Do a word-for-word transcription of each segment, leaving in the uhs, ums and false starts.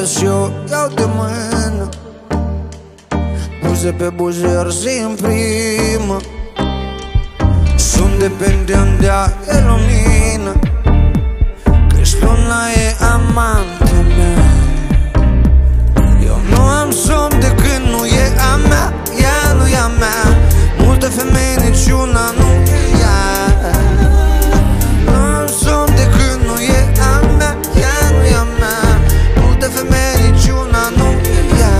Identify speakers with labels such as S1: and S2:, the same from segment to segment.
S1: iubesc și eu iau de mână, buze pe buze arzi în primă. Sunt dependent de a e lumină, că-și luna e amanta mea. Eu nu am somn de când nu e a mea, ea nu e a mea. Multe femei, niciuna nu e ea. Nu am somn de când nu e a mea, ea nu e a mea. Multe femei, niciuna nu e ea.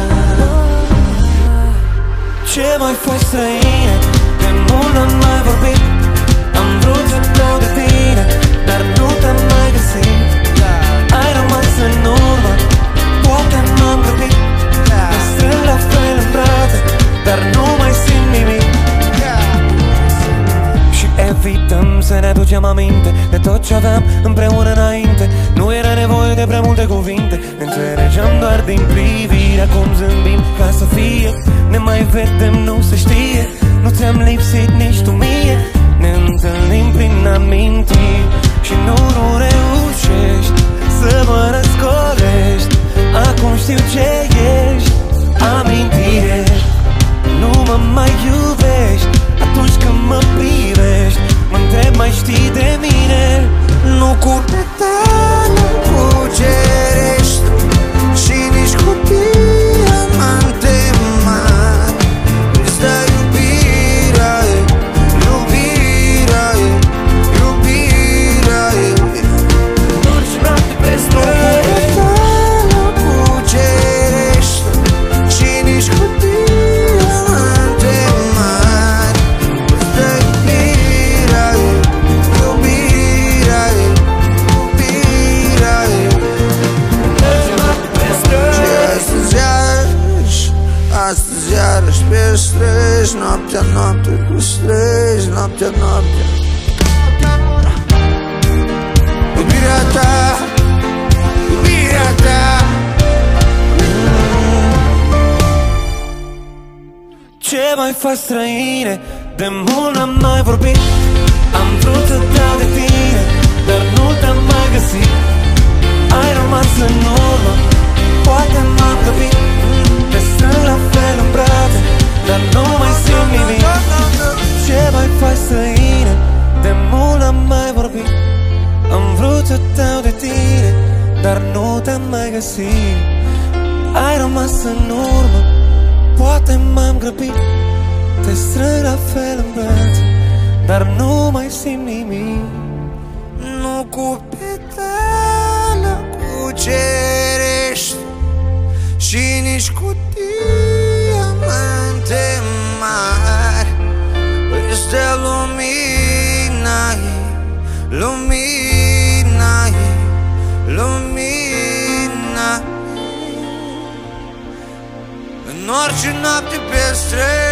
S2: Ce mai faci, străine? De mult n-am mai vorbit. Am vrut să dau de tine, dar nu te-am mai găsit. Ai rămas în urmă, poate m-am grăbit. Te strâng la fel în brațe, dar nu mai simt nimic. Și evităm să ne aducem aminte de tot ce aveam împreună înainte. Nu era nevoie de prea multe cuvinte, ne înțelegeam doar din privire. Acum zâmbim ca să fie, ne mai vedem, nu se știe. Nu ți-am lipsit nici tu mie. Ne întâlnim prin amintiri și nu, nu reușești să mă răscolești. Acum știu ce ești, amintire. Nu mă mai iubești atunci când mă privești. Mă întreb, mai știi de mine?
S1: Nu cu petale cucerești și nici cu diamante mari. Îți dă iubirea e, iubirea e, iubirea e.
S2: Orice noapte pe străzi.
S1: Nu cu petale cucerești și nici cu diamante mari. Îți dă iubirea e, iubirea e, iubirea e.
S2: Orice noapte pe străzi.
S1: Și astăzi iarăși, astăzi iarăși pe străzi. Noaptea, noapte cu străzi, noaptea, noaptea. Iubirea ta, iubirea ta.
S2: Ce mai faci, străine? De mult n-am mai vorbit. Am vrut să dau de tine, dar nu te-am mai găsit. Ai rămas în urmă, poate m-am grăbit. Te strâng la fel în brațe, dar nu mai simt nimic. Ce mai faci, străine? De mult n-am mai vorbit. Am vrut să dau de tine, dar nu te-am mai găsit. Ai rămas în urmă, poate m-am grăbit. Te strâng la fel în brațe, dar nu mai simt nimic.
S1: Nu cu petale cucerești și nici cu diamante mari. Îți dă lumina ei, lumina ei, lumina. În orice noapte pe străzi.